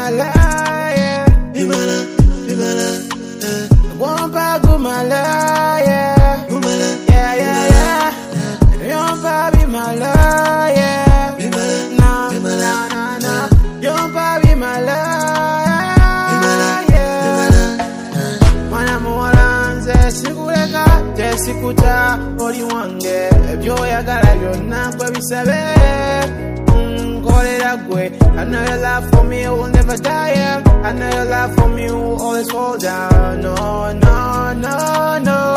life. Be my love, be my love. One pack of my life. Yeah, yeah, yeah, yeah. One pack be my life. Yeah, Be my love, nah, be my love. nah, nah, nah. One pack be my life. Yeah. Mwana muwalanze sikuleka tesikuta oli wange ebyo yagala byonna kwe bisabe nkolera gwe. I know your love for me will never die. I know your love for me will always fall down. No, no, no, no.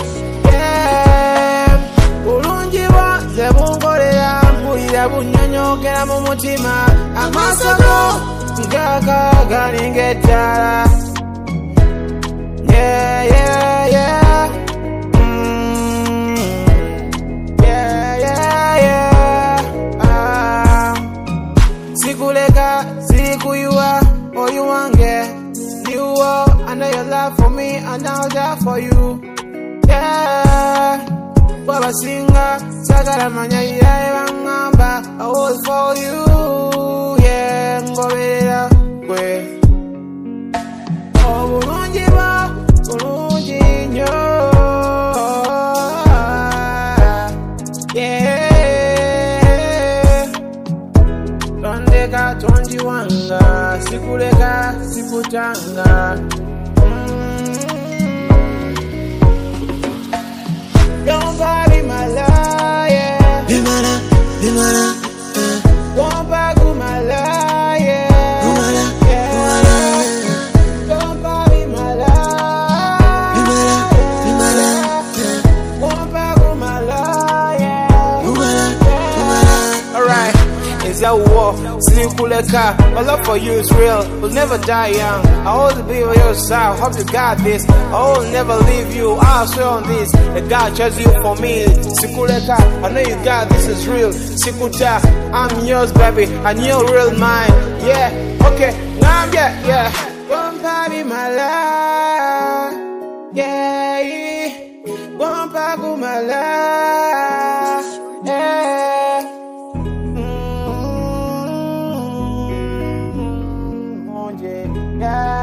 Yeah. Bulungi bwanze bunkolera mpulira bunnyonyookera mu mutima. Amaaso go gaga galinga ettaala. Yeah, yeah, yeah. Yeah, yeah, yeah. Sikuleka, sikuyua, oyu wange. Niwo, I know your love for me, and I'll die for you. Yeah. Baba singa, sagala manya irae bangamba. I was for you. Yeah, ngoberera gwe. Oh, bulungi ba, bulungi nnyo. Yeah. Tondeka tonjiwanga, sikuleka sikutanga. Don't buy my life, yeah. Be my love, be my love. Don't buy my life, yeah. Be my love, Yeah. Don't buy my life. be my love, be my love. Don't buy my life, yeah. Be my love, be my love. Alright, it's a war. Sikuleka, my love for you is real. We'll never die young. I always be on your side. Hope you got this. I will never leave you. I'll swear on this. That God chose you for me. Sikuleka, I know you got this is real. Sikuta, I'm yours, baby. And you're real mine. Yeah, okay. Now I'm yeah. One party, my life. Yeah, one party, my life. Yeah. Yeah.